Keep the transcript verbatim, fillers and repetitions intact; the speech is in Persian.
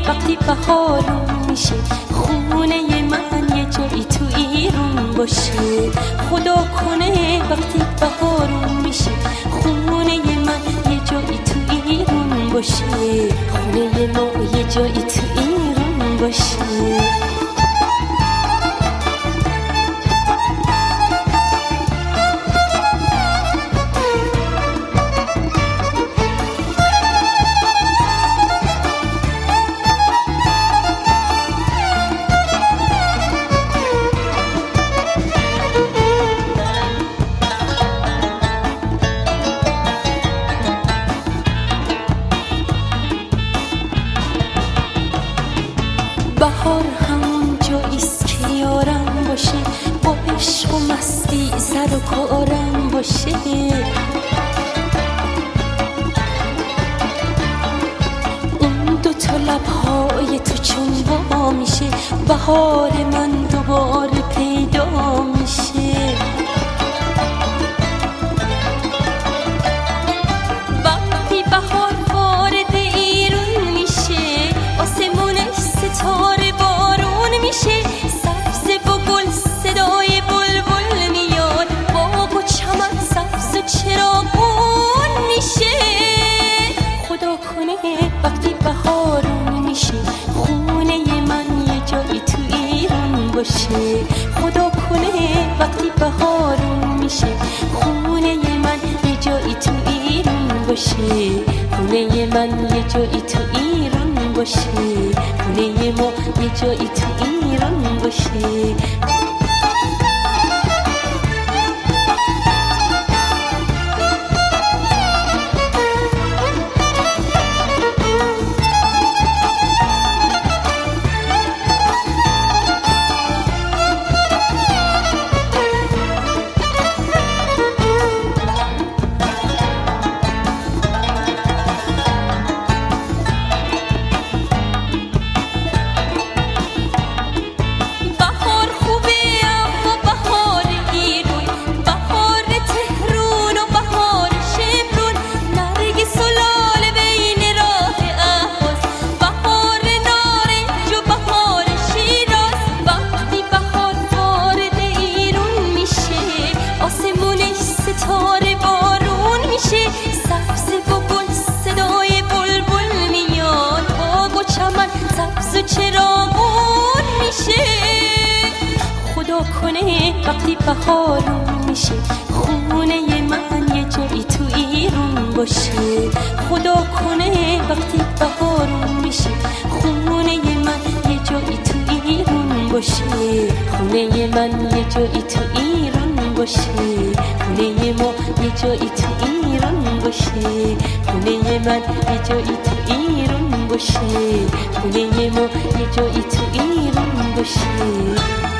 وقتی بهارون میشه خونه من یه جایی تو ایران باشه. خدا کنه وقتی بهارون میشه خونه من یه جایی تو ایران باشه. خونه ما یه جایی تو ایران باشه. بهار همون جاییست که یارم باشه، با عشق و مستی سر و کارم باشه. اون دو تا لبهای تو چون وا میشه بهار من دوباره پیدا میشه. وقتی بهار وارد ایران میشه آسمونش ستاره بارون میشه. سبز و گل صدای بلبل میاد، باغ و چمن سبز و چراغون میشه. خدا کنه وقتی بهارون میشه خونه من یه جایی تو ایران باشه. خدا کنه وقتی بهارون میشه خونه من یه جایی تو ایران باشه. خونه من یه جایی تو ایران باشه. خونه ما یه جایی تو ایران باشه. چراغون میشه. خدا کنه وقتی بهارون میشه خونه من یه جایی تو ایران باشه. خدا کنه وقتی بهارون میشه خونه من یه جایی تو ایران باشه. خونه من یه جایی تو ایران باشه. خونه ما یه جایی تو ایران باشه. خونه من یه جایی تو ایران باشه. خونه ما یه جایی تو ایران باشه.